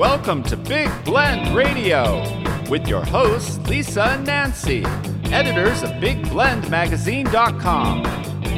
Welcome to Big Blend Radio with your hosts, Lisa and Nancy, editors of BigBlendMagazine.com.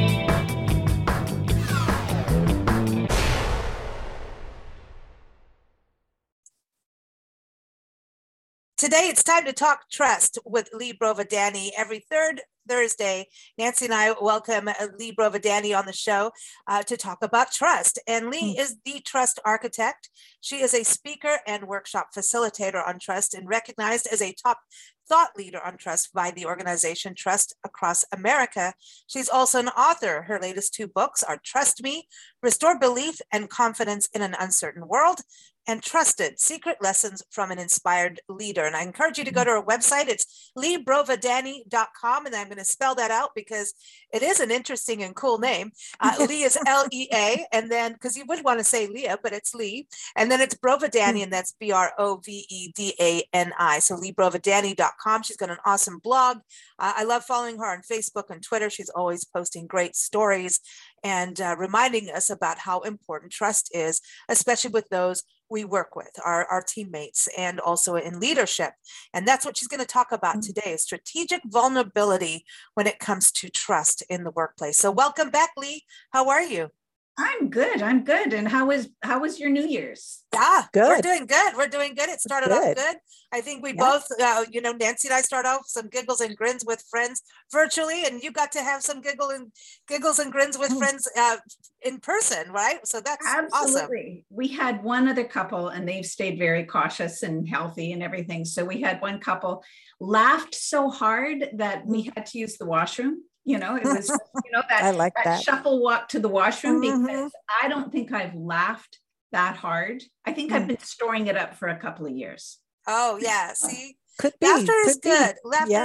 Today, it's time to talk trust with Lee Brovadani. Every third Thursday, Nancy and I welcome Lee Brovadani on the show to talk about trust. And Lee is the trust architect. She is a speaker and workshop facilitator on trust and recognized as a top thought leader on trust by the organization Trust Across America. She's also an author. Her latest two books are Trust Me, Restore Belief and Confidence in an Uncertain World, and Trusted, Secret Lessons from an Inspired Leader. And I encourage you to go to her website. It's leebrovadani.com, and I'm going to spell that out because it is an interesting and cool name. Lee is L-E-A, and then, because you would want to say Leah, but it's Lee. And then it's Brovadani, and that's B-R-O-V-E-D-A-N-I. So leebrovadani.com. She's got an awesome blog. I love following her on Facebook and Twitter. She's always posting great stories and reminding us about how important trust is, especially with those we work with, our teammates, and also in leadership. And that's what she's going to talk about today, is strategic vulnerability when it comes to trust in the workplace. So welcome back, Lee. How are you? I'm good. And how was your New Year's? Good. We're doing good. It started off good. I think we both, Nancy and I start off some giggles and grins with friends virtually, and you got to have some giggles and grins with friends in person, right? So that's absolutely awesome. We had one other couple, and they've stayed very cautious and healthy and everything. So we had one couple laughed so hard that we had to use the washroom. It was, that shuffle walk to the washroom, because I don't think I've laughed that hard. I think I've been storing it up for a couple of years. Oh yeah. See, Laughter is good.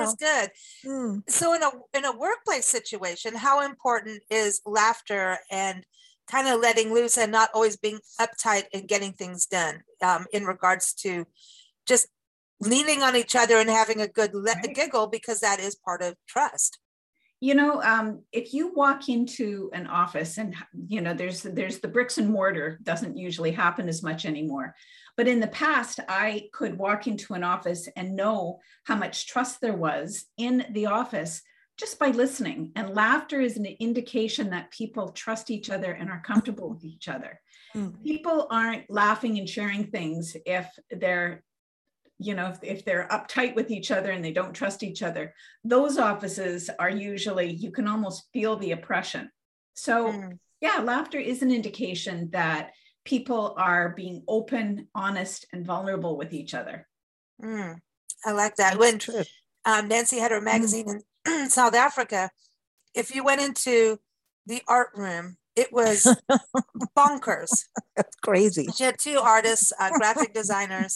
So in a workplace situation, how important is laughter and kind of letting loose and not always being uptight and getting things done in regards to just leaning on each other and having a good giggle, because that is part of trust. If you walk into an office and, there's the bricks and mortar, doesn't usually happen as much anymore. But in the past, I could walk into an office and know how much trust there was in the office just by listening. And laughter is an indication that people trust each other and are comfortable with each other. People aren't laughing and sharing things if they're if they're uptight with each other and they don't trust each other. Those offices are usually, you can almost feel the oppression. So laughter is an indication that people are being open, honest, and vulnerable with each other. I like that. When Nancy had her magazine in South Africa, if you went into the art room, it was bonkers. That's crazy. She had two artists, graphic designers.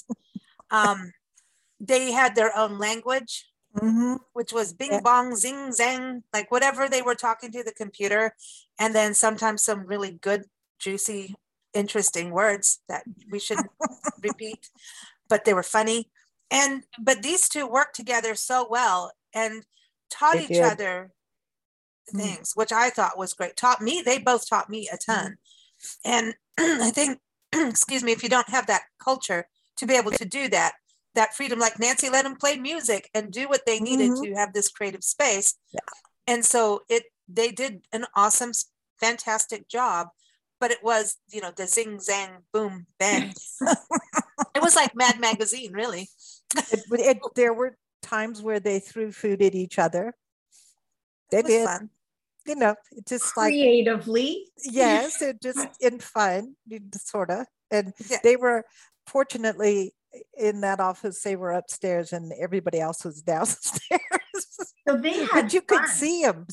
They had their own language, which was bing bong, zing zang, like whatever they were talking to the computer. And then sometimes some really good, juicy, interesting words that we shouldn't repeat, but they were funny. But these two worked together so well and taught each other things, which I thought was great. They both taught me a ton. And I think, excuse me, if you don't have that culture to be able to do that freedom, like Nancy let them play music and do what they needed to have this creative space. And so they did an awesome, fantastic job, but it was, the zing, zang, boom, bang. It was like Mad Magazine, really. There were times where they threw food at each other. They did. Fun. Just creatively. Yes, it just in fun, sort of. And they were, fortunately, in that office, they were upstairs and everybody else was downstairs. So they had but you could see them.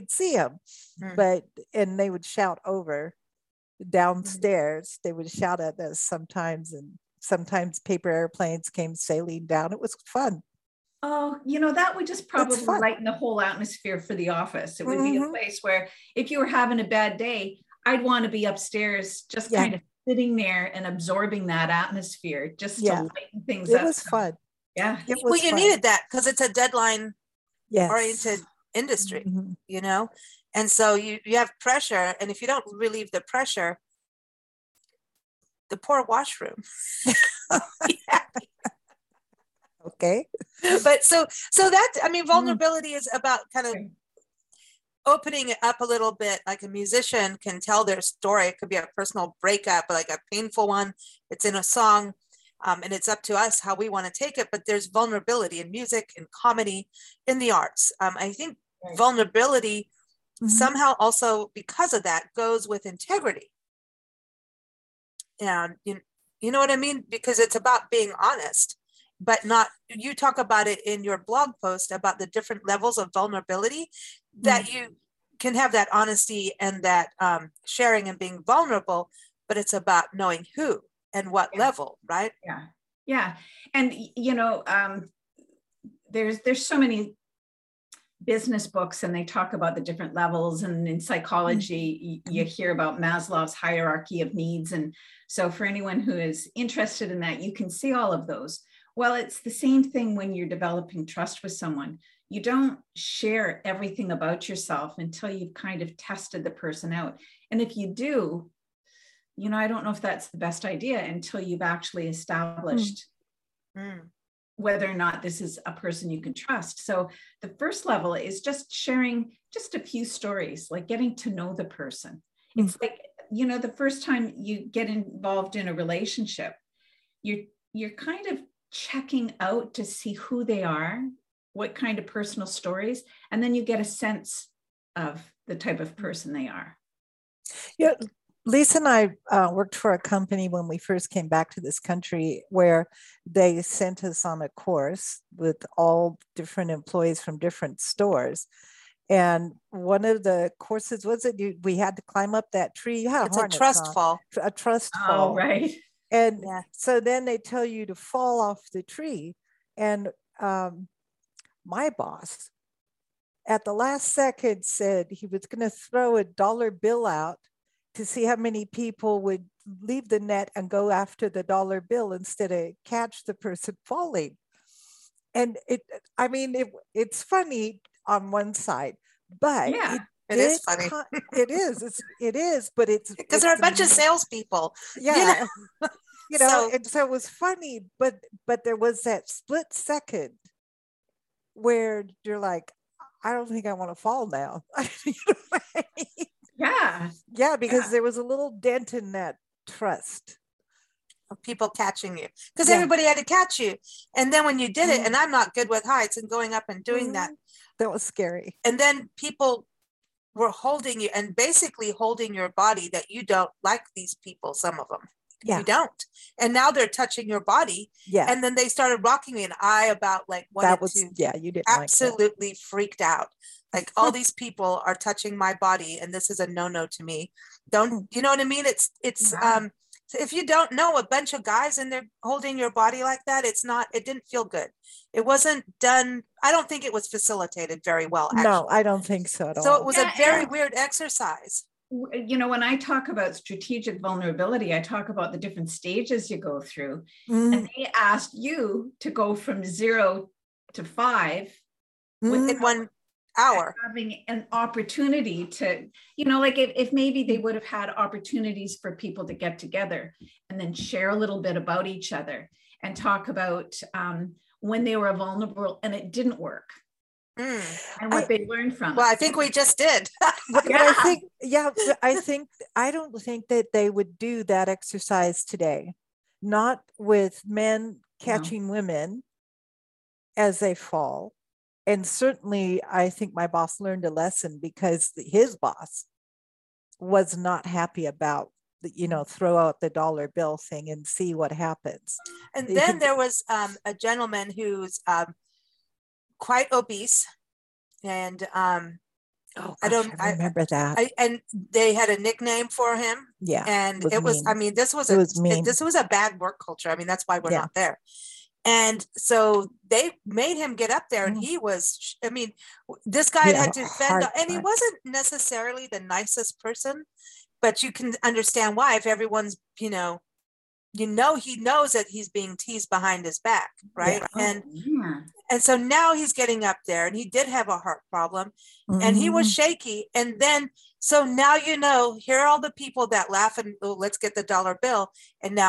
And they would shout over downstairs. They would shout at us sometimes, and sometimes paper airplanes came sailing down. It was fun. Oh, that would just probably lighten the whole atmosphere for the office. It would be a place where if you were having a bad day, I'd want to be upstairs, just kind of sitting there and absorbing that atmosphere just to lighten things up. It was fun. Yeah. You needed that because it's a deadline oriented industry, and so you have pressure. And if you don't relieve the pressure, the poor washroom. Okay. But so that's, I mean, vulnerability is about kind of opening it up a little bit. Like a musician can tell their story. It could be a personal breakup, like a painful one. It's in a song, and it's up to us how we want to take it. But there's vulnerability in music, in comedy, in the arts. I think vulnerability somehow also, because of that, goes with integrity. And you know what I mean? Because it's about being honest, but not, you talk about it in your blog post about the different levels of vulnerability that you can have, that honesty and that sharing and being vulnerable, but it's about knowing who and what level, right? Yeah. And, there's so many business books, and they talk about the different levels, and in psychology you hear about Maslow's hierarchy of needs. And so for anyone who is interested in that, you can see all of those. Well, it's the same thing when you're developing trust with someone. You don't share everything about yourself until you've kind of tested the person out. And if you do, I don't know if that's the best idea until you've actually established whether or not this is a person you can trust. So the first level is just sharing just a few stories, like getting to know the person. It's like, the first time you get involved in a relationship, you're kind of checking out to see who they are, what kind of personal stories, and then you get a sense of the type of person they are. Yeah. Lisa and I worked for a company when we first came back to this country, where they sent us on a course with all different employees from different stores. And one of the courses was we had to climb up that tree. You had it's a trust fall. A trust fall. Oh, right. And so then they tell you to fall off the tree. And my boss at the last second said he was going to throw a dollar bill out to see how many people would leave the net and go after the dollar bill instead of catch the person falling. And it's funny on one side, but it is funny. It is, but it's because they're a bunch of salespeople. Yeah. And so it was funny, but there was that split second where you're like, I don't think I want to fall now. Yeah, because there was a little dent in that trust of people catching you, because everybody had to catch you. And then when you did it, and I'm not good with heights and going up and doing that was scary. And then people were holding you and basically holding your body, that you don't like these people, some of them. You don't. And now they're touching your body. And then they started rocking me, and I you didn't absolutely like freaked out. Like, all these people are touching my body, and this is a no-no to me. Don't, you know what I mean? It's if you don't know a bunch of guys and they're holding your body like that, it didn't feel good. It wasn't done. I don't think it was facilitated very well, actually. No, I don't think so at all. So it was a very weird exercise. When I talk about strategic vulnerability, I talk about the different stages you go through. And they asked you to go from 0 to 5 within 1 hour. Having an opportunity to, like if maybe they would have had opportunities for people to get together and then share a little bit about each other and talk about when they were vulnerable and it didn't work. And what they learned from I think we just did. I don't think that they would do that exercise today, not with men catching women as they fall. And certainly I think my boss learned a lesson, because his boss was not happy about throw out the dollar bill thing and see what happens. And then there was a gentleman who's quite obese, and I remember that. And they had a nickname for him. Yeah, and it was this was a bad work culture. I mean, that's why we're not there. And so they made him get up there, and he was, this guy had to fend, and he wasn't necessarily the nicest person, but you can understand why. If everyone's, he knows that he's being teased behind his back, right? And so now he's getting up there, and he did have a heart problem, and he was shaky. And then, so now, here are all the people that laugh and, oh, let's get the dollar bill. And now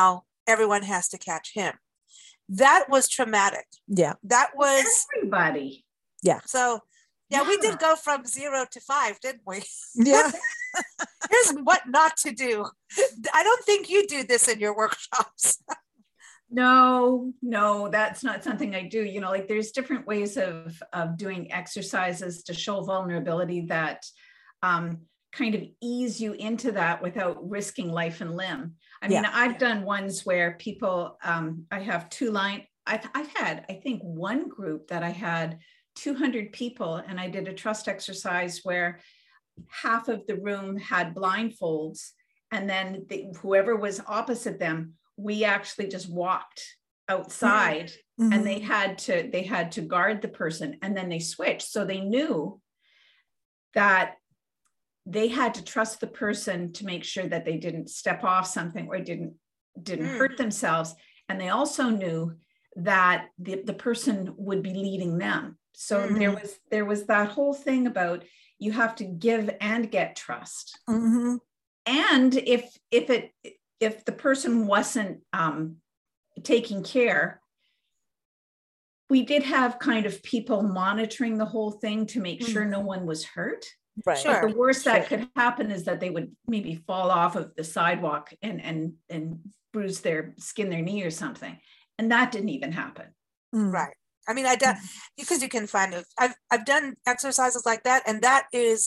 everyone has to catch him. That was traumatic. Yeah. That was everybody. Yeah. So yeah, we did go from 0 to 5, didn't we? Yeah. Here's what not to do. I don't think you do this in your workshops. No, that's not something I do. You know, like there's different ways of doing exercises to show vulnerability that kind of ease you into that without risking life and limb. I mean, I've done ones where people, I have I've had, I think, one group that I had 200 people, and I did a trust exercise where half of the room had blindfolds, and then whoever was opposite them, we actually just walked outside, and they had to guard the person, and then they switched. So they knew that they had to trust the person to make sure that they didn't step off something or didn't hurt themselves. And they also knew that the person would be leading them. So there was that whole thing about you have to give and get trust. And if the person wasn't taking care, we did have kind of people monitoring the whole thing to make sure no one was hurt. Right. Sure. But the worst that could happen is that they would maybe fall off of the sidewalk and bruise skin their knee or something. And that didn't even happen. Right. I mean, I done because you can find it. I've done exercises like that, and that is,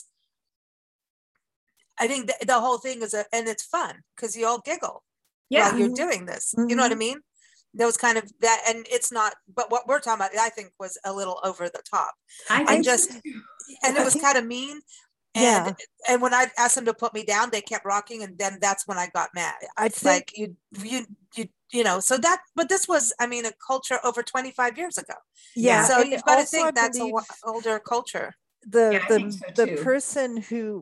I think the whole thing is and it's fun because you all giggle while you're doing this. You know what I mean? There was kind of that, and it's not. But what we're talking about, I think, was a little over the top. And it was kind of mean. And when I asked them to put me down, they kept rocking, and then that's when I got mad. I think you know, so that, but this was, I mean, a culture over 25 years ago. Yeah. So you've got to think that's an older culture. The person who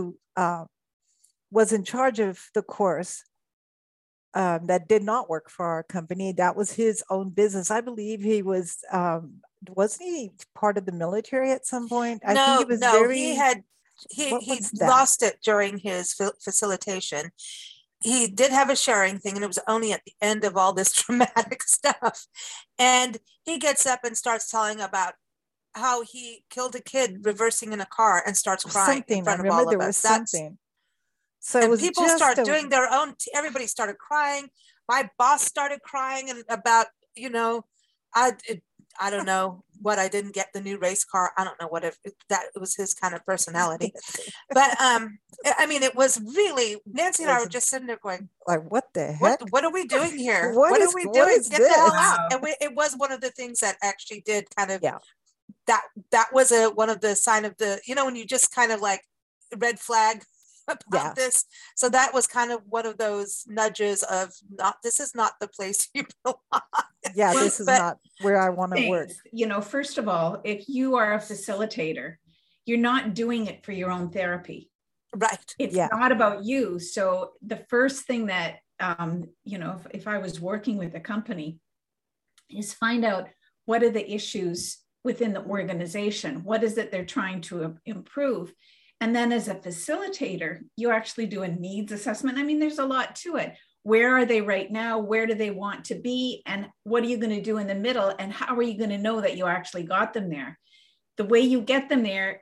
was in charge of the course that did not work for our company, that was his own business. I believe he was, wasn't he part of the military at some point? I think he was he lost it during his facilitation. He did have a sharing thing, and it was only at the end of all this traumatic stuff. And he gets up and starts telling about how he killed a kid reversing in a car and starts crying in front of all of us. So and people start doing their own, everybody started crying. My boss started crying and about, you know, I don't know what, I didn't get the new race car. I don't know what, if that was his kind of personality. But I mean, it was really, Nancy and I were just sitting there going, like, what the heck? What are we doing here? What are we doing? Get the hell out. And it was one of the things that actually did kind of, that was one of the sign of the, you know, when you just kind of like red flag about this. So that was kind of one of those nudges of this is not the place you belong. Yeah, this is not where I want to work. You know, first of all, if you are a facilitator, you're not doing it for your own therapy. Right. It's not about you. So the first thing that, you know, if I was working with a company, is find out what are the issues within the organization? What is it they're trying to improve? And then as a facilitator, you actually do a needs assessment. I mean, there's a lot to it. Where are they right now? Where do they want to be? And what are you going to do in the middle? And how are you going to know that you actually got them there? The way you get them there,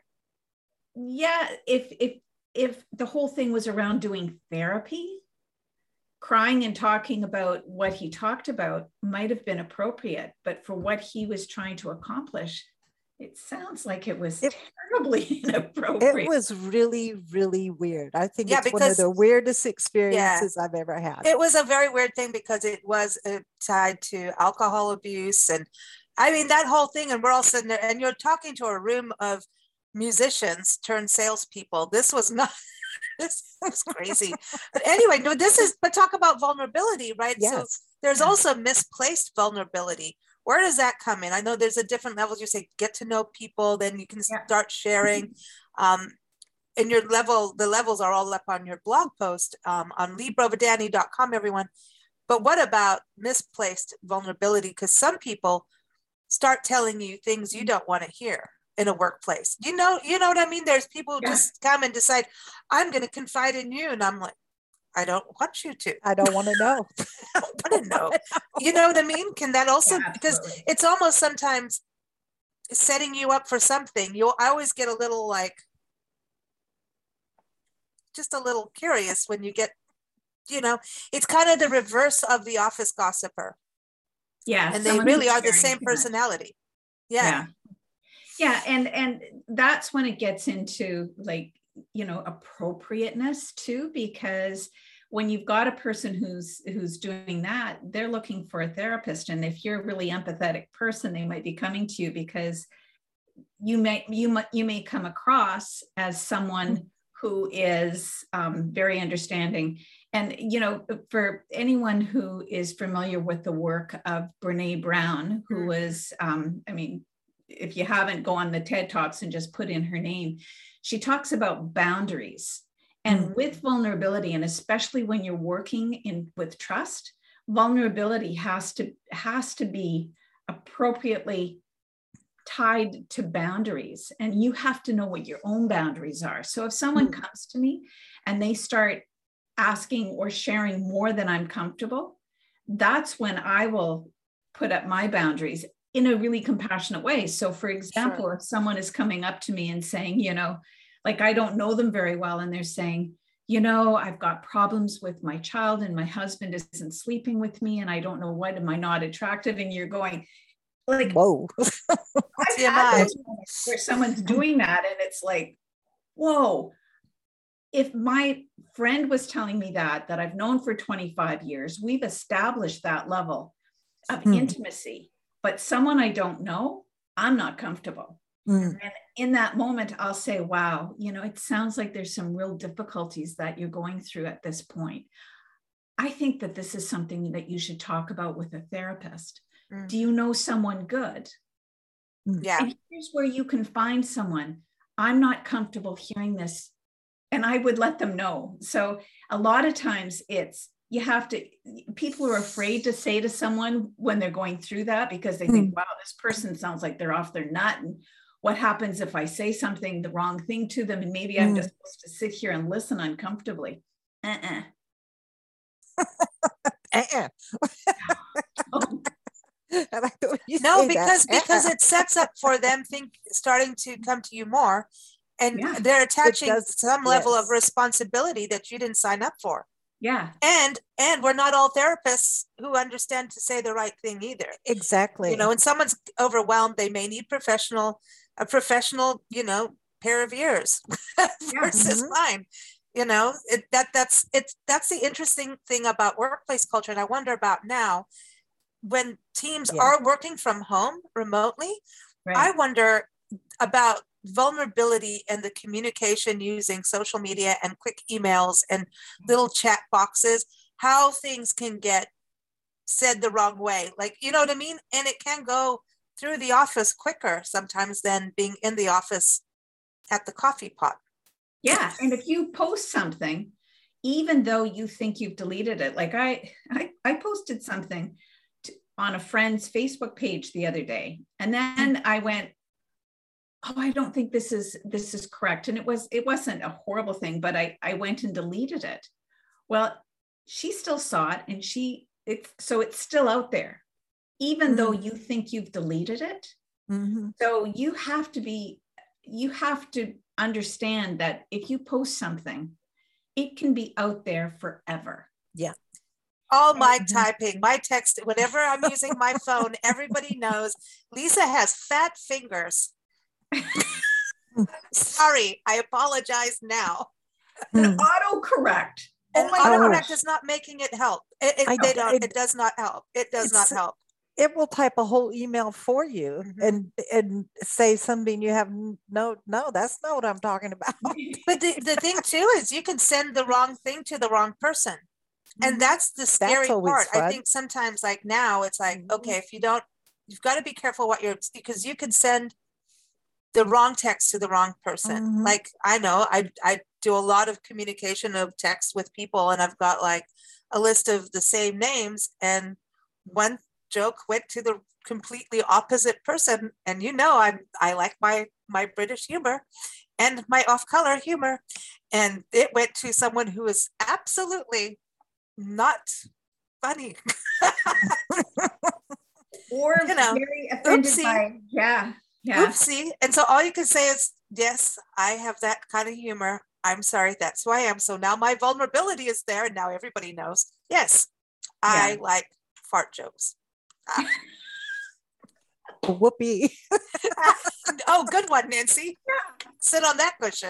if the whole thing was around doing therapy, crying and talking about what he talked about might have been appropriate. But for what he was trying to accomplish, it sounds like it was terribly inappropriate. It was really, really weird. I think it's one of the weirdest experiences I've ever had. It was a very weird thing because it was tied to alcohol abuse. And I mean, that whole thing, and we're all sitting there and you're talking to a room of musicians turned salespeople. This was not, this was crazy. But anyway, no, but talk about vulnerability, right? Yes. So there's also misplaced vulnerability. Where does that come in? I know there's a different levels. You say get to know people, then you can start sharing. And the levels are all up on your blog post on leebrovadani.com, everyone. But what about misplaced vulnerability? Because some people start telling you things you don't want to hear in a workplace. You know what I mean? There's people who just come and decide, I'm going to confide in you. And I'm like, I don't want you to. I don't want to know. I don't want to know. You know what I mean? Can that also, because it's almost sometimes setting you up for something. I always get a little like, just a little curious when you get, it's kind of the reverse of the office gossiper. Yeah. And they really are the same personality. Yeah. Yeah. And that's when it gets into like, appropriateness too, because when you've got a person who's doing that, they're looking for a therapist. And if you're a really empathetic person, they might be coming to you because you may come across as someone who is very understanding. And, for anyone who is familiar with the work of Brene Brown, who was, if you haven't, go on the TED Talks and just put in her name. She talks about boundaries. And with vulnerability, and especially when you're working with trust, vulnerability has to be appropriately tied to boundaries. And you have to know what your own boundaries are. So if someone comes to me and they start asking or sharing more than I'm comfortable, that's when I will put up my boundaries in a really compassionate way. So for example, if someone is coming up to me and saying, like I don't know them very well, and they're saying, I've got problems with my child and my husband isn't sleeping with me and I don't know what, am I not attractive? And you're going like, whoa. I've had those moments where someone's doing that and it's like, whoa. If my friend was telling me that I've known for 25 years, we've established that level of intimacy, but someone I don't know, I'm not comfortable. And in that moment, I'll say, wow, it sounds like there's some real difficulties that you're going through at this point. I think that this is something that you should talk about with a therapist. Do you know someone good? Yeah. And here's where you can find someone. I'm not comfortable hearing this. And I would let them know. So a lot of times people are afraid to say to someone when they're going through that because they think, wow, this person sounds like they're off their nut. And what happens if I say something, the wrong thing to them? And maybe I'm just supposed to sit here and listen uncomfortably. No, because it sets up for them starting to come to you more, and they're attaching some level of responsibility that you didn't sign up for. Yeah. And we're not all therapists who understand to say the right thing either. Exactly. When someone's overwhelmed, they may need a professional, pair of ears versus mine. That's the interesting thing about workplace culture. And I wonder about now when teams are working from home remotely, I wonder about vulnerability and the communication using social media and quick emails and little chat boxes, how things can get said the wrong way. Like, you know what I mean? And it can go through the office quicker sometimes than being in the office at the coffee pot. Yeah. And if you post something, even though you think you've deleted it, like I posted something on a friend's Facebook page the other day, and then I went, oh, I don't think this is correct. And it wasn't a horrible thing, but I went and deleted it. Well, she still saw it, and so it's still out there, even though you think you've deleted it. So you have to understand that if you post something, it can be out there forever. Yeah. All my typing, my text, whenever I'm using my phone, everybody knows Lisa has fat fingers. Sorry, I apologize now. Autocorrect. And autocorrect is not making it help. It does not help. It does not help. It will type a whole email for you and say something you have no, that's not what I'm talking about. But the thing too is you can send the wrong thing to the wrong person. And that's the scary part. Fun. I think sometimes like now it's like, okay, if you don't, you've got to be careful because you can send the wrong text to the wrong person. Like I know I do a lot of communication of text with people, and I've got like a list of the same names, and one joke went to the completely opposite person. And I like my British humor and my off-color humor. And it went to someone who is absolutely not funny. Or very offended by, Oopsie. And so all you can say is, yes, I have that kind of humor. I'm sorry, that's who I am. So now my vulnerability is there, and now everybody knows. Yes, I like fart jokes. Whoopee. Oh, good one, Nancy. Sit on that cushion.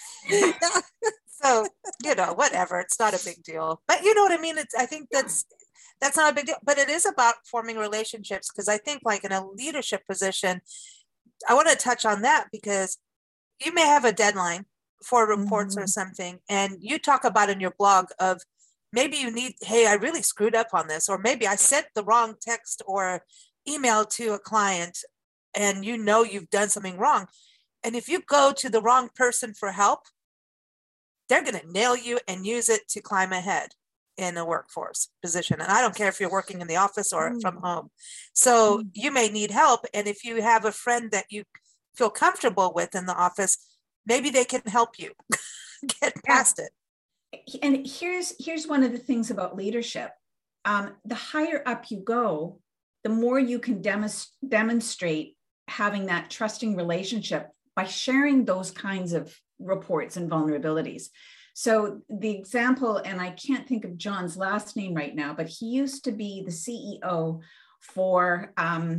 So, whatever. It's not a big deal. But you know what I mean? I think that's not a big deal. But it is about forming relationships, because I think like in a leadership position, I want to touch on that, because you may have a deadline for reports or something, and you talk about in your blog of maybe you need, hey, I really screwed up on this, or maybe I sent the wrong text or email to a client, and you've done something wrong. And if you go to the wrong person for help, they're going to nail you and use it to climb ahead in a workforce position. And I don't care if you're working in the office or from home. So you may need help. And if you have a friend that you feel comfortable with in the office, maybe they can help you get past it. And here's one of the things about leadership. The higher up you go, the more you can demonstrate having that trusting relationship by sharing those kinds of reports and vulnerabilities. So the example, and I can't think of John's last name right now, but he used to be the CEO for, I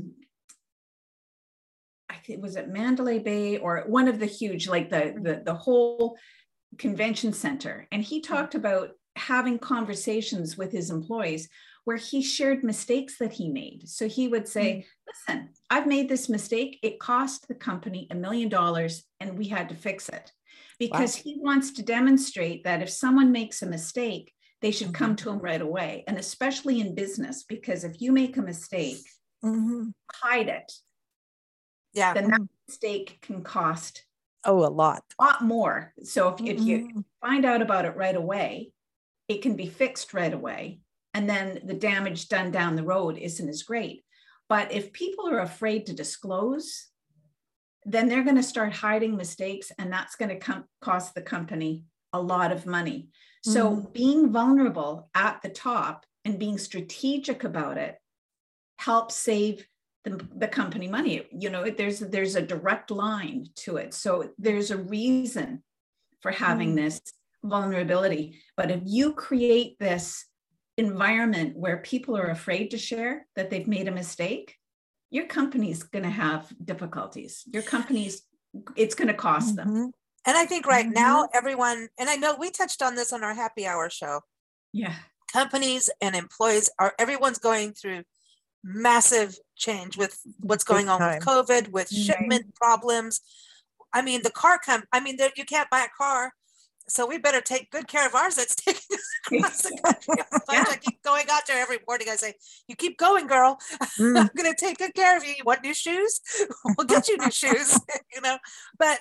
think, was it Mandalay Bay or one of the huge, like the whole convention center. And he talked about having conversations with his employees where he shared mistakes that he made. So he would say, listen, I've made this mistake. It cost the company $1 million and we had to fix it. Because he wants to demonstrate that if someone makes a mistake, they should come to him right away. And especially in business, because if you make a mistake, hide it. Yeah. Then that mistake can cost a lot more. So if you find out about it right away, it can be fixed right away. And then the damage done down the road isn't as great. But if people are afraid to disclose, then they're going to start hiding mistakes, and that's going to cost the company a lot of money. So being vulnerable at the top and being strategic about it helps save the company money. There's a direct line to it. So there's a reason for having this vulnerability. But if you create this environment where people are afraid to share that they've made a mistake, your company's going to have difficulties. It's going to cost them. And I think right now, everyone, and I know we touched on this on our happy hour show. Yeah. Companies and employees everyone's going through massive change with what's going on with COVID, with shipment problems. I mean, you can't buy a car. So we better take good care of ours. That's taking us across the country. I keep going out there every morning. I say, you keep going, girl. I'm going to take good care of you. You want new shoes? We'll get you new shoes, But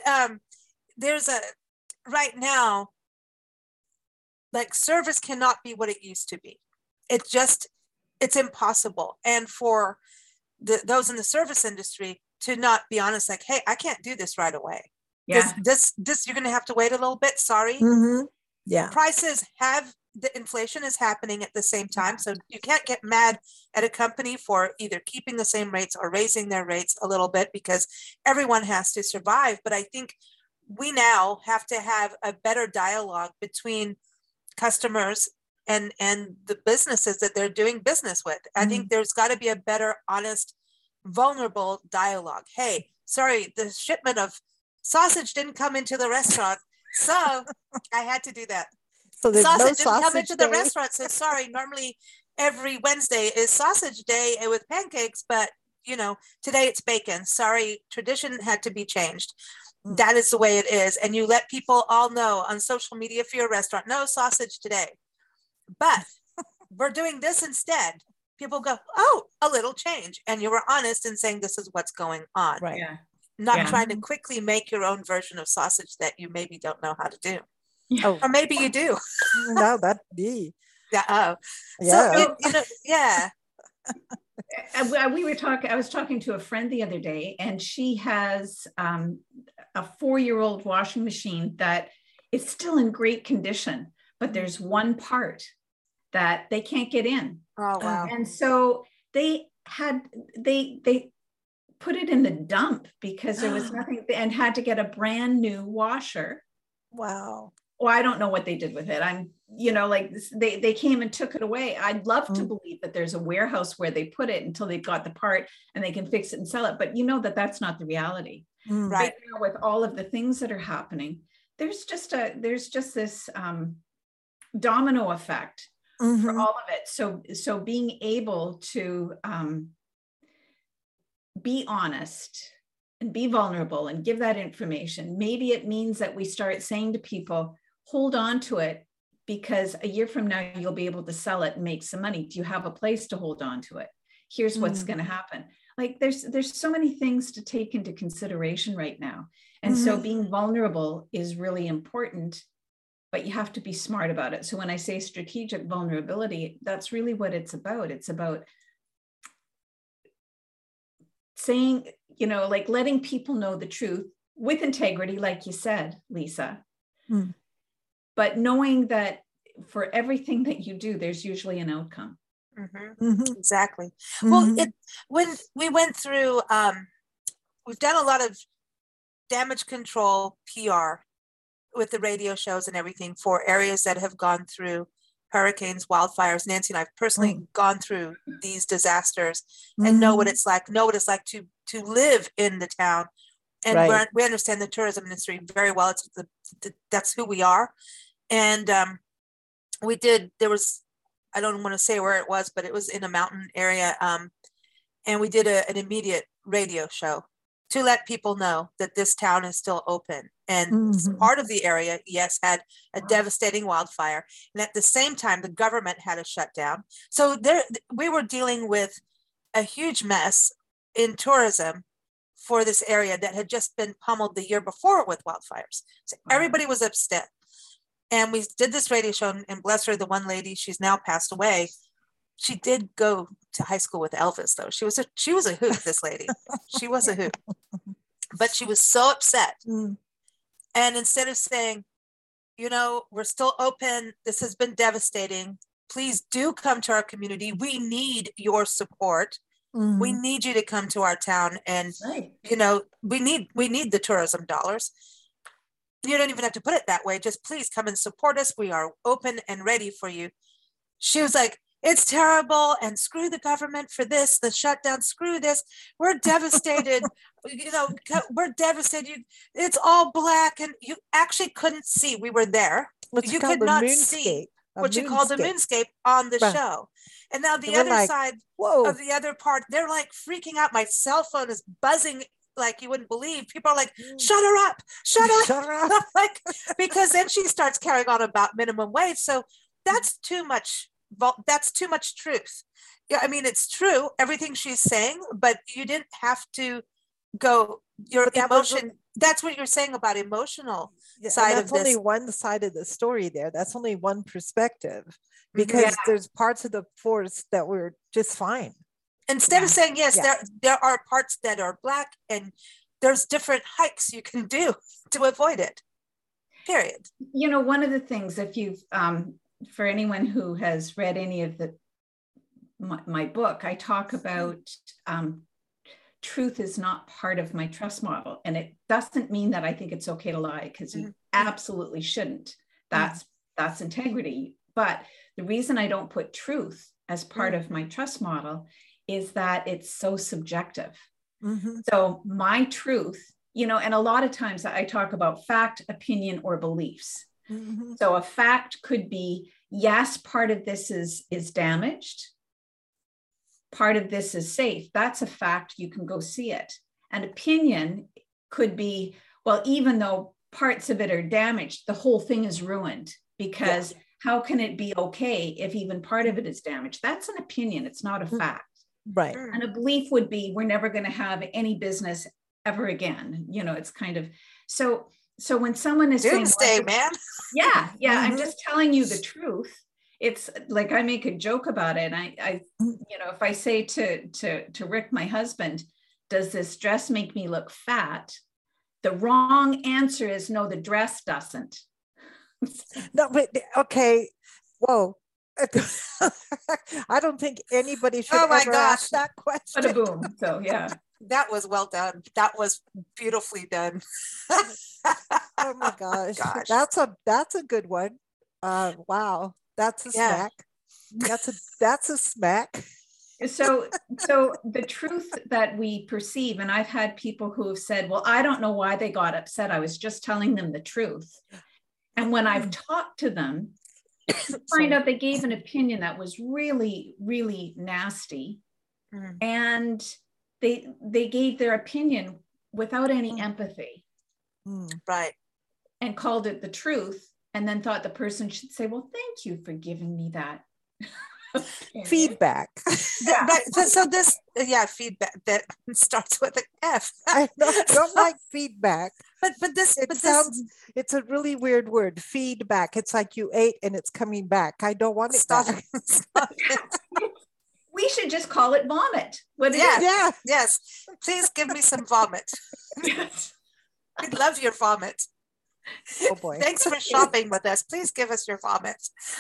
right now, like service cannot be what it used to be. It's impossible. And for those in the service industry to not be honest, like, hey, I can't do this right away. Yeah. This you're going to have to wait a little bit. Sorry. Yeah. The inflation is happening at the same time. So you can't get mad at a company for either keeping the same rates or raising their rates a little bit, because everyone has to survive. But I think we now have to have a better dialogue between customers and the businesses that they're doing business with. I think there's got to be a better, honest, vulnerable dialogue. Hey, sorry, the shipment of sausage didn't come into the restaurant, so I had to do that. So the sausage didn't come into the restaurant, so sorry. Normally every Wednesday is sausage day with pancakes, but today it's bacon. Sorry, tradition had to be changed. That is the way it is. And you let people all know on social media for your restaurant, no sausage today, but we're doing this instead. People go, oh, a little change. And you were honest in saying this is what's going on. Right. Yeah. Not trying to quickly make your own version of sausage that you maybe don't know how to do. Oh. Or maybe you do. No, that'd be. Yeah. Oh. Yeah. So, I was talking to a friend the other day, and she has a 4-year-old washing machine that it's still in great condition, but there's one part that they can't get in. Oh, wow. And so they put it in the dump because there was nothing, and had to get a brand new washer. Wow. Well, I don't know what they did with it. They came and took it away. I'd love to believe that there's a warehouse where they put it until they've got the part and they can fix it and sell it. But you know that that's not the reality. Right now, with all of the things that are happening, there's just this domino effect for all of it. So being able to be honest and be vulnerable and give that information, maybe it means that we start saying to people, hold on to it, because a year from now, you'll be able to sell it and make some money. Do you have a place to hold on to it? Here's what's going to happen. Like there's so many things to take into consideration right now. And so being vulnerable is really important, but you have to be smart about it. So when I say strategic vulnerability, that's really what it's about. It's about saying, like letting people know the truth with integrity, like you said, Lisa, but knowing that for everything that you do, there's usually an outcome. Exactly. Well, when we went through, we've done a lot of damage control PR with the radio shows and everything for areas that have gone through hurricanes, wildfires. Nancy and I've personally gone through these disasters and know what it's like to live in the town. And we understand the tourism industry very well. It's that's who we are. And I don't want to say where it was, but it was in a mountain area. And we did an immediate radio show to let people know that this town is still open. And part of the area, yes, had a devastating wildfire. And at the same time, the government had a shutdown. So we were dealing with a huge mess in tourism for this area that had just been pummeled the year before with wildfires. So everybody was upset. And we did this radio show, and bless her, the one lady, she's now passed away. She did go to high school with Elvis, though. She was a hoot, this lady. She was a hoot. But she was so upset. And instead of saying, we're still open, this has been devastating, please do come to our community. We need your support. We need you to come to our town. And, we need the tourism dollars. You don't even have to put it that way. Just please come and support us. We are open and ready for you. She was like, it's terrible, and screw the government for this, the shutdown, screw this. We're devastated. We're devastated. It's all black, and you actually couldn't see. We were there. You could not see what you call the moonscape on the show. And now the other side of the other part, they're like freaking out. My cell phone is buzzing like you wouldn't believe. People are like, shut her up. Like, because then she starts carrying on about minimum wage. So that's too much. That's too much truth. Yeah, I mean, it's true, everything she's saying, but you didn't have to go your emotion. That's what you're saying about emotional side of this. That's only one side of the story there. That's only one perspective, because there's parts of the forest that were just fine. Instead of saying, yes, there are parts that are black, and there's different hikes you can do to avoid it, period. One of the things, if you've, for anyone who has read any of my book, I talk about truth is not part of my trust model. And it doesn't mean that I think it's okay to lie, because you absolutely shouldn't. That's integrity. But the reason I don't put truth as part of my trust model is that it's so subjective. So my truth, and a lot of times I talk about fact, opinion, or beliefs. So a fact could be, yes, part of this is damaged. Part of this is safe. That's a fact. You can go see it. An opinion could be, well, even though parts of it are damaged, the whole thing is ruined, because how can it be okay if even part of it is damaged? That's an opinion. It's not a fact. Right. And a belief would be, we're never going to have any business ever again. It's kind of, so when someone is saying, man. I'm just telling you the truth. It's like, I make a joke about it. And I if I say to Rick, my husband, does this dress make me look fat? The wrong answer is no, the dress doesn't. No, but okay. Whoa. I don't think anybody should Oh my ever gosh. ask that question. But a boom. So yeah. That was well done. That was beautifully done. Oh my gosh. Gosh. That's a good one. Wow. That's a Yeah. smack. That's a smack. So the truth that we perceive, and I've had people who have said, well, I don't know why they got upset. I was just telling them the truth. And when I've talked to them, find out they gave an opinion that was really, really nasty. And they gave their opinion without any empathy. Right. And called it the truth, and then thought the person should say, well, thank you for giving me that feedback. Yeah. Right. So this, feedback that starts with an F. I don't like feedback. But it's a really weird word, feedback. It's like you ate and it's coming back. I don't want it back. Stop it. We should just call it vomit. What Yeah. is? Yeah. Yes. Please give me some vomit. Yes. I love your vomit. Oh boy. Thanks for shopping with us. Please give us your vomit.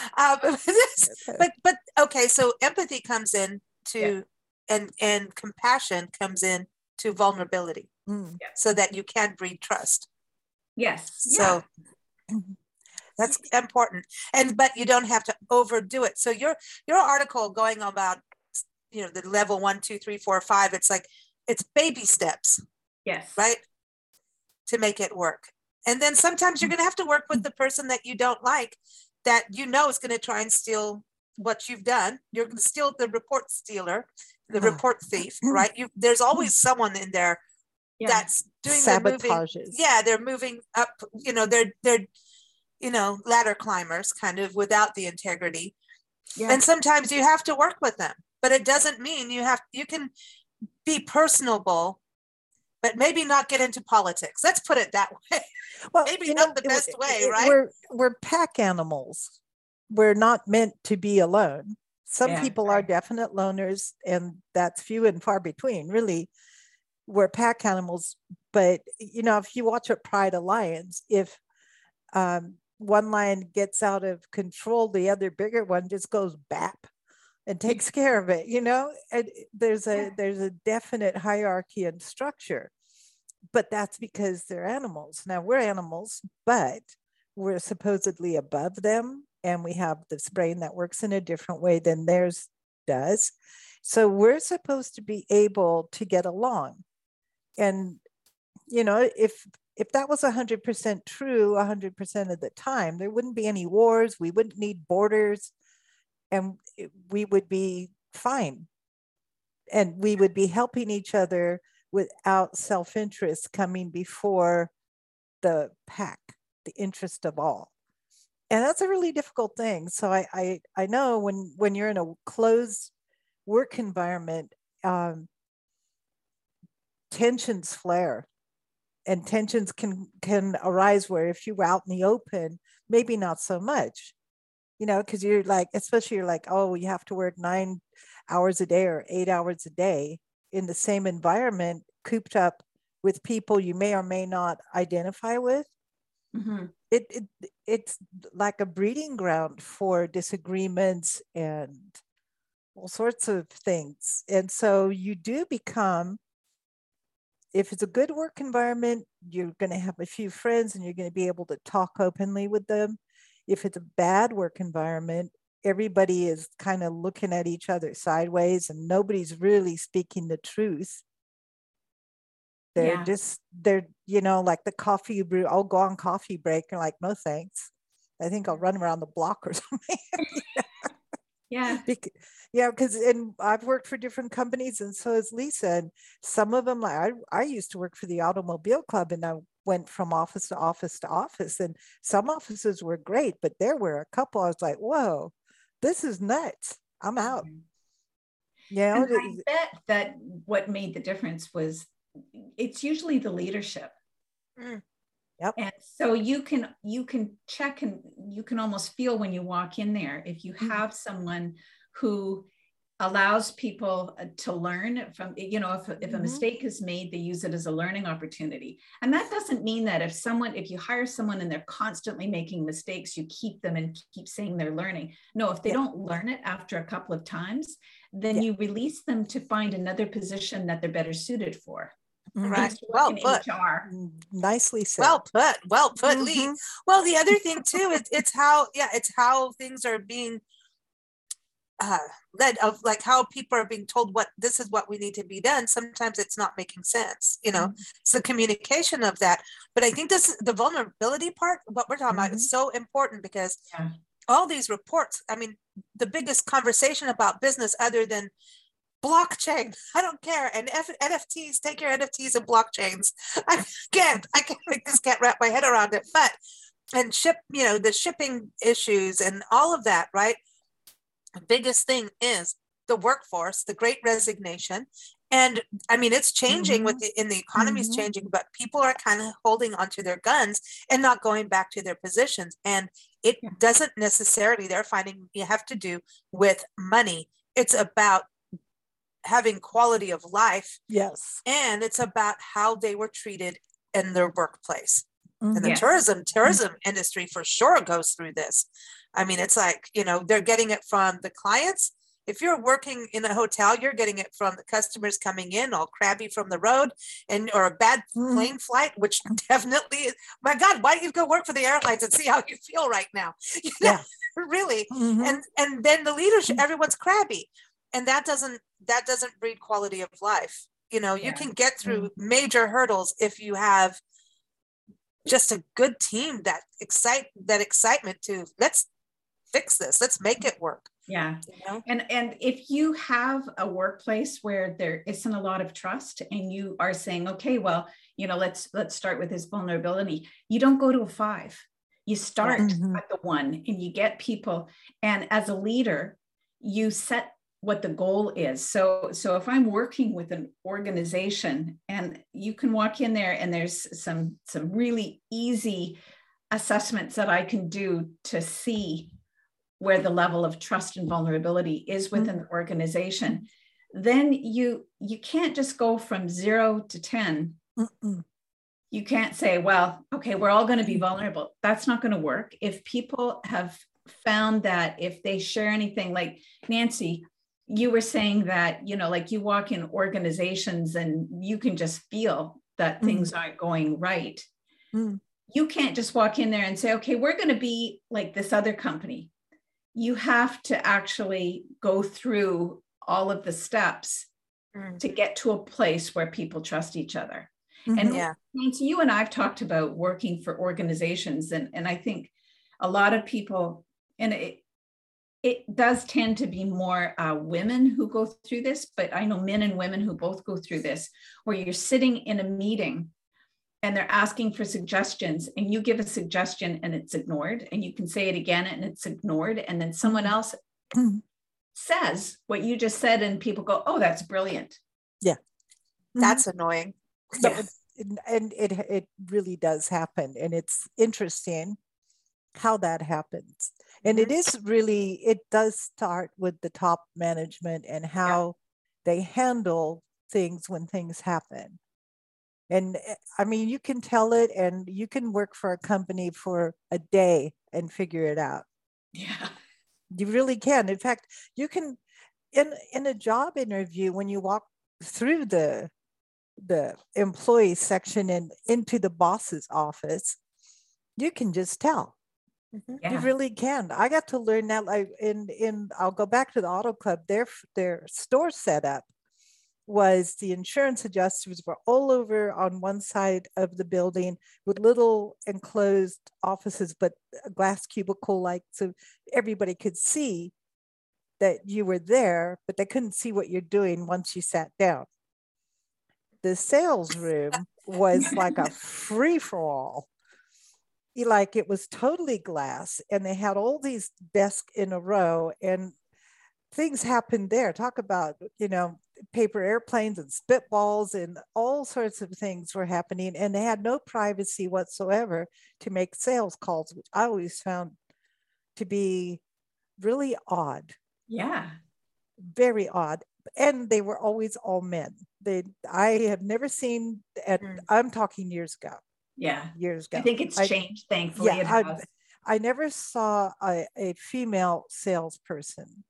But okay, so empathy comes in to and compassion comes in to vulnerability, so that you can breed trust. Yes. So that's important. But you don't have to overdo it. So your article going about, the level 1, 2, 3, 4, 5. It's like it's baby steps. Yes. Right. To make it work. And then sometimes you're going to have to work with the person that you don't like, that is going to try and steal what you've done. You're going to steal the report stealer, the report thief, right? There's always someone in there that's doing sabotages. They're moving up. They're ladder climbers, kind of, without the integrity. Yeah. And sometimes you have to work with them, but it doesn't mean you can be personable, but maybe not get into politics. Let's put it that way. Well, maybe not the best way, right? We're pack animals. We're not meant to be alone. Some people are definite loners, and that's few and far between, really. We're pack animals. But, if you watch at Pride of Lions, if one lion gets out of control, the other bigger one just goes bap and takes care of it, and there's a definite hierarchy and structure, but that's because they're animals. Now we're animals, but we're supposedly above them, and we have this brain that works in a different way than theirs does. So we're supposed to be able to get along. And, if that was 100% true, 100% of the time, there wouldn't be any wars. We wouldn't need borders. And we would be fine. And we would be helping each other without self-interest coming before the pack, the interest of all. And that's a really difficult thing. So I know when you're in a closed work environment, tensions flare. And tensions can arise where if you were out in the open, maybe not so much. Because you're like, especially you're like, oh, you have to work 9 hours a day or 8 hours a day in the same environment, cooped up with people you may or may not identify with. Mm-hmm. It's like a breeding ground for disagreements and all sorts of things. And so you do become, if it's a good work environment, you're going to have a few friends and you're going to be able to talk openly with them. If it's a bad work environment, everybody is kind of looking at each other sideways and nobody's really speaking the truth. They're like the coffee you brew, I'll go on coffee break and like, no thanks. I think I'll run around the block or something. Because I've worked for different companies, and so has Lisa. And some of them, like I used to work for the Automobile Club, and I went from office to office to office. And some offices were great, but there were a couple I was like, whoa, this is nuts. I'm out. And I bet that what made the difference was it's usually the leadership. Yep. And so you can check, and you can almost feel when you walk in there if you have someone who allows people to learn from, if a mistake is made, they use it as a learning opportunity. And that doesn't mean that if you hire someone and they're constantly making mistakes, you keep them and keep saying they're learning. No, if they don't learn it after a couple of times, then you release them to find another position that they're better suited for. Right. Well put. HR. Nicely said. Well put, Lee. Well, the other thing too, it's how things are being led, of like how people are being told this is what we need to be done. Sometimes it's not making sense, it's the communication of that. But I think the vulnerability part, what we're talking about, is so important, because all these reports, I mean, the biggest conversation about business other than blockchain, I don't care, and NFTs, take your NFTs and blockchains. I just can't wrap my head around it. But and the shipping issues and all of that, right? The biggest thing is the workforce, the great resignation. And I mean, it's changing in the economy is changing, but people are kind of holding onto their guns and not going back to their positions. And it doesn't necessarily, they're finding, you have to do with money. It's about having quality of life. Yes. And it's about how they were treated in their workplace. And the tourism industry for sure goes through this. I mean, it's like, they're getting it from the clients. If you're working in a hotel, you're getting it from the customers coming in all crabby from the road, or a bad plane flight, which definitely is, my God, why don't you go work for the airlines and see how you feel right now? Really. And then the leadership, everyone's crabby. And that doesn't breed quality of life. You can get through major hurdles if you have just a good team, that excitement to, let's fix this, let's make it work. And if you have a workplace where there isn't a lot of trust, and you are saying, okay, well, let's start with this vulnerability, you don't go to a 5, you start at the 1, and you get people, and as a leader you set what the goal is. So if I'm working with an organization, and you can walk in there and there's some really easy assessments that I can do to see where the level of trust and vulnerability is within the organization, then you can't just go from 0 to 10. You can't say, well, okay, we're all going to be vulnerable. That's not going to work. If people have found that if they share anything, like Nancy, you were saying that, like you walk in organizations and you can just feel that things aren't going right. You can't just walk in there and say, okay, we're going to be like this other company. You have to actually go through all of the steps to get to a place where people trust each other. And Nancy, you and I've talked about working for organizations, and I think a lot of people, and it does tend to be more women who go through this, but I know men and women who both go through this, where you're sitting in a meeting and they're asking for suggestions, and you give a suggestion and it's ignored, and you can say it again and it's ignored, and then someone else says what you just said and people go, oh, that's brilliant. That's annoying. And it really does happen, and it's interesting how that happens. And it does start with the top management and how they handle things when things happen. And I mean, you can tell it, and you can work for a company for a day and figure it out. You really can. In fact, you can, in a job interview, when you walk through the employee section and into the boss's office, you can just tell. You really can. I got to learn that, like I'll go back to the auto club. Their store setup was the insurance adjusters were all over on one side of the building with little enclosed offices, but a glass cubicle, like, so everybody could see that you were there, but they couldn't see what you're doing once you sat down. The sales room was like a free-for-all. Like, it was totally glass, and they had all these desks in a row, and things happened there. Talk about, paper airplanes and spitballs and all sorts of things were happening, and they had no privacy whatsoever to make sales calls, which I always found to be really odd. very odd. And they were always all men. I have never seen I'm talking years ago. Yeah. Years ago. I think it's changed, thankfully. Yeah, I never saw a female salesperson.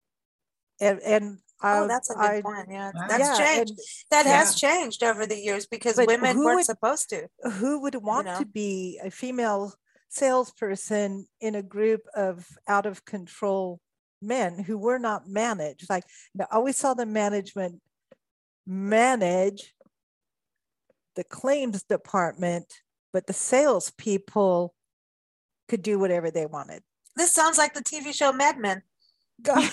And that's a good point. Yeah, wow. that's changed. That has changed over the years because women weren't supposed to. Who would want to be a female salesperson in a group of out of control men who were not managed? Like, I always saw the management manage the claims department, but the salespeople could do whatever they wanted. This sounds like the TV show Mad Men. God.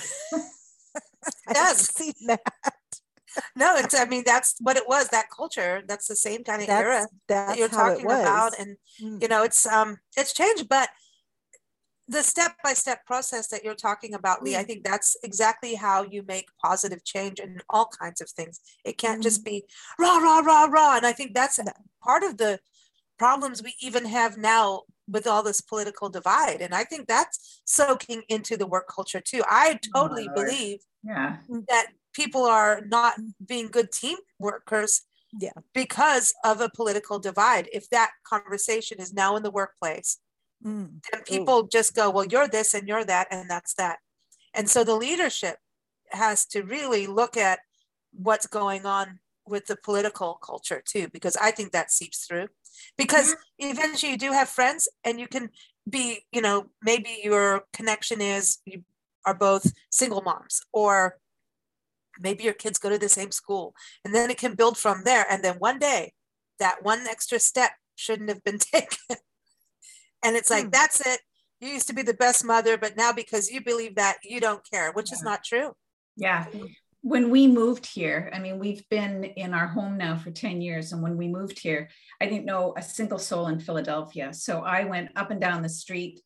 It does. Seen that. No, I mean, that's what it was, that culture. That's the same kind of era that you're talking about. And, it's changed, but the step-by-step process that you're talking about, Lee, I think that's exactly how you make positive change in all kinds of things. It can't just be rah, rah, rah, rah. And I think that's part of the problems we even have now with all this political divide. And I think that's soaking into the work culture too. I totally believe that people are not being good team workers because of a political divide. If that conversation is now in the workplace, then people just go, well, you're this and you're that, and that's that. And so the leadership has to really look at what's going on with the political culture too, because I think that seeps through. Because eventually you do have friends and you can be, maybe your connection is you are both single moms, or maybe your kids go to the same school, and then it can build from there. And then one day that one extra step shouldn't have been taken. And it's like, that's it. You used to be the best mother, but now because you believe that, you don't care, which is not true. Yeah. When we moved here, I mean, we've been in our home now for 10 years. And when we moved here, I didn't know a single soul in Philadelphia. So I went up and down the street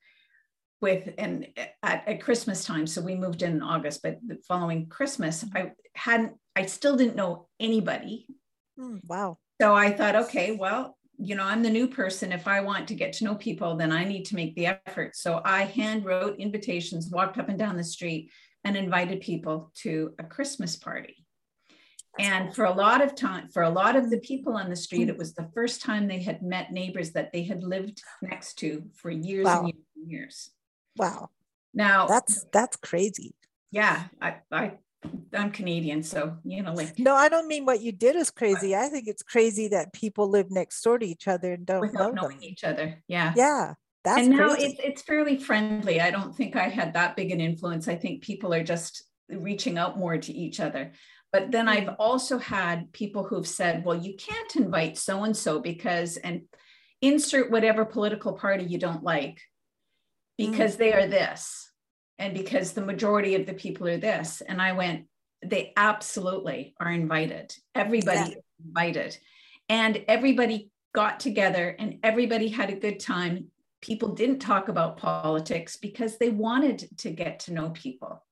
at Christmas time. So we moved in August, but the following Christmas, I still didn't know anybody. Wow. So I thought, okay, well, I'm the new person. If I want to get to know people, then I need to make the effort. So I hand wrote invitations, walked up and down the street, and invited people to a Christmas party. And for a lot of the people on the street, it was the first time they had met neighbors that they had lived next to for years and years and years. Wow. Now that's crazy. Yeah. I'm Canadian, so, No, I don't mean what you did is crazy. I think it's crazy that people live next door to each other and don't know knowing each other. Yeah. Yeah. That's and now crazy. it's fairly friendly. I don't think I had that big an influence. I think people are just reaching out more to each other. But then I've also had people who've said, well, you can't invite so-and-so because, and insert whatever political party you don't like, because they are this, and because the majority of the people are this. And I went, they absolutely are invited. Everybody is invited. And everybody got together and everybody had a good time. People didn't talk about politics because they wanted to get to know people.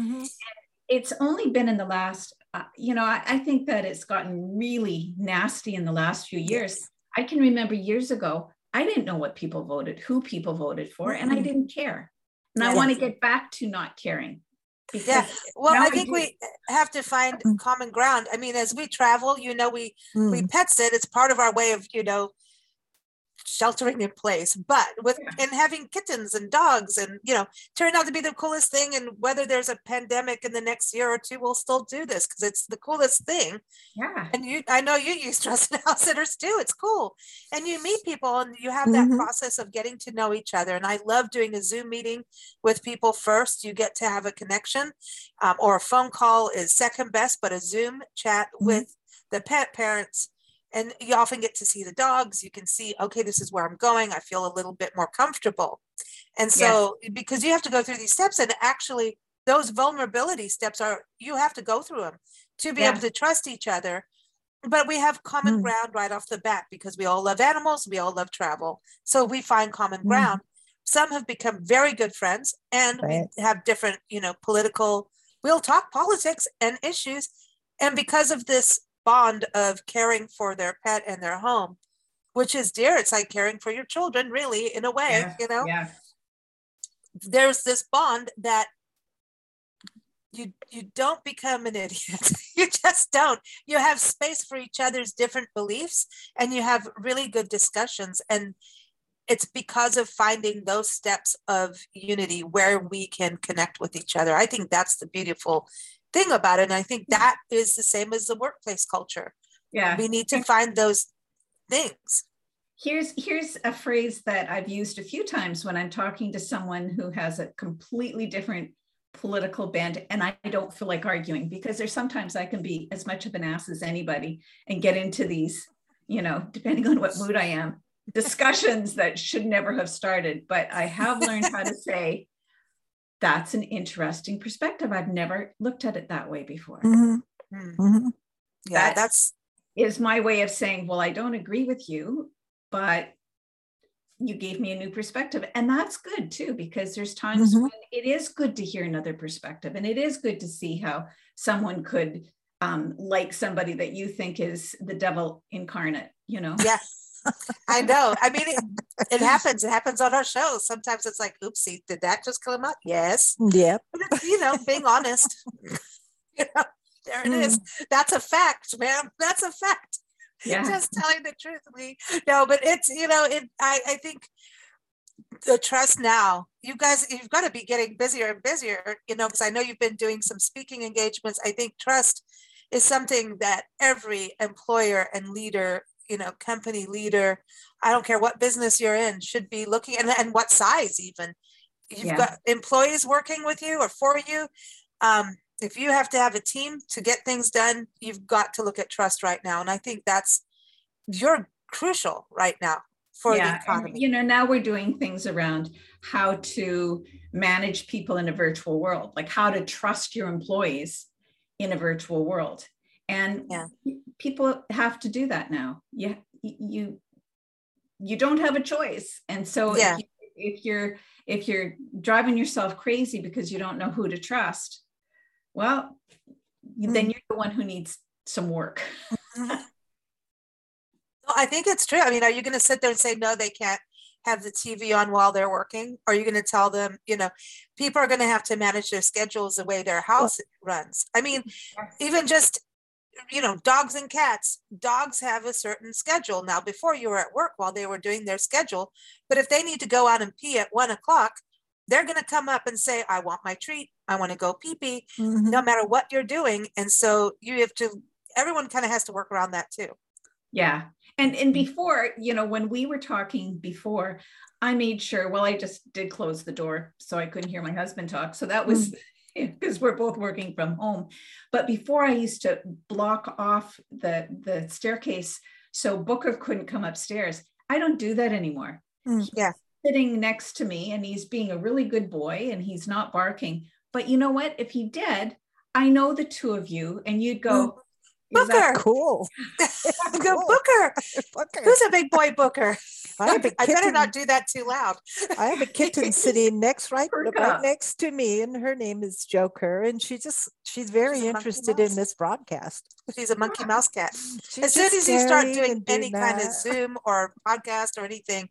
It's only been in the last, I think that it's gotten really nasty in the last few years. Yes. I can remember years ago, I didn't know what people voted, who people voted for, and I didn't care. And I want to get back to not caring. Well, I think we have to find common ground. I mean, as we travel, we pets it. It's part of our way of, sheltering in place, but and having kittens and dogs and turned out to be the coolest thing. And whether there's a pandemic in the next year or two, we'll still do this because it's the coolest thing. And I know you use trusted house sitters too. It's cool. And you meet people and you have that process of getting to know each other. And I love doing a Zoom meeting with people first. You get to have a connection, or a phone call is second best, but a Zoom chat with the pet parents. And you often get to see the dogs. You can see, okay, this is where I'm going. I feel a little bit more comfortable. And so, because you have to go through these steps, and actually those vulnerability steps you have to go through them to be able to trust each other. But we have common ground right off the bat because we all love animals. We all love travel. So we find common ground. Some have become very good friends, and we have different, we'll talk politics and issues. And because of this bond of caring for their pet and their home, which is dear. It's like caring for your children, really, in a way, There's this bond that you don't become an idiot. You just don't. You have space for each other's different beliefs, and you have really good discussions. And it's because of finding those steps of unity where we can connect with each other. I think that's the beautiful thing about it. And I think that is the same as the workplace culture. Yeah. We need to find those things. Here's a phrase that I've used a few times when I'm talking to someone who has a completely different political bent, and I don't feel like arguing, because there's sometimes I can be as much of an ass as anybody and get into these, depending on what mood I am, discussions that should never have started. But I have learned how to say, that's an interesting perspective. I've never looked at it that way before. Mm-hmm. Mm-hmm. Yeah, that's is my way of saying, well, I don't agree with you, but you gave me a new perspective. And that's good too, because there's times when it is good to hear another perspective, and it is good to see how someone could like somebody that you think is the devil incarnate, Yeah, I know. I mean, it happens. It happens on our shows. Sometimes it's like, oopsie, did that just come up? Yes. Yeah. But it's, being honest, there it is. That's a fact, ma'am. That's a fact. Yeah. Just telling the truth. No, but it's, I think the trust now, you guys, you've got to be getting busier and busier, because I know you've been doing some speaking engagements. I think trust is something that every employer and leader, company leader, I don't care what business you're in, should be looking at, and what size even. You've got employees working with you or for you. If you have to have a team to get things done, you've got to look at trust right now. And I think you're crucial right now for the economy. And, now we're doing things around how to manage people in a virtual world, like how to trust your employees in a virtual world. And people have to do that now. You don't have a choice. And so if you're driving yourself crazy because you don't know who to trust, well, then you're the one who needs some work. I think it's true. I mean, are you going to sit there and say, no, they can't have the TV on while they're working? Or are you going to tell them, people are going to have to manage their schedules the way their house runs? I mean, even just, dogs and cats, dogs have a certain schedule. Now, before you were at work while they were doing their schedule, but if they need to go out and pee at 1 o'clock, they're going to come up and say, I want my treat. I want to go pee-pee, no matter what you're doing. And so everyone kind of has to work around that too. Yeah. And before, when we were talking before, I made sure, I just did close the door so I couldn't hear my husband talk. So that was because we're both working from home. But before, I used to block off the staircase so Booker couldn't come upstairs. I don't do that anymore. Yeah. Sitting next to me, and he's being a really good boy, and he's not barking. But you know what? If he did, I know the two of you, and you'd go, Booker, cool. Go Booker. Who's a big boy, Booker? I better not do that too loud. I have a kitten sitting right next to me, and her name is Joker, and she's very interested in this broadcast. She's a monkey mouse cat. As soon as you start doing any kind of Zoom or podcast or anything,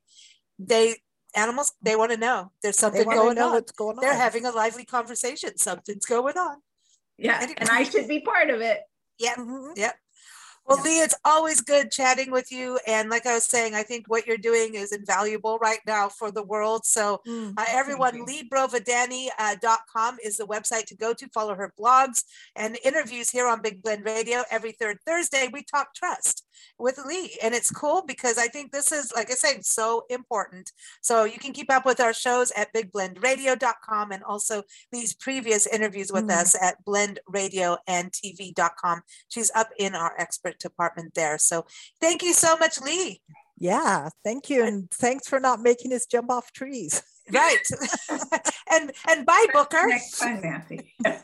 animals, they want to know there's something going on. What's going on. They're having a lively conversation. Something's going on. Yeah. Anyway. And I should be part of it. Yeah. Yep. Well, Lee, it's always good chatting with you. And like I was saying, I think what you're doing is invaluable right now for the world. So everyone, LeeBrovadani.com is the website to go to. Follow her blogs and interviews here on Big Blend Radio. Every third Thursday, we talk trust with Lee. And it's cool because I think this is, like I said, so important. So you can keep up with our shows at BigBlendRadio.com and also Lee's previous interviews with us at BlendRadioandTV.com. She's up in our expert department there. So thank you so much, Lee. Yeah, thank you. And thanks for not making us jump off trees. Right. and bye, Booker. Next time, Nancy.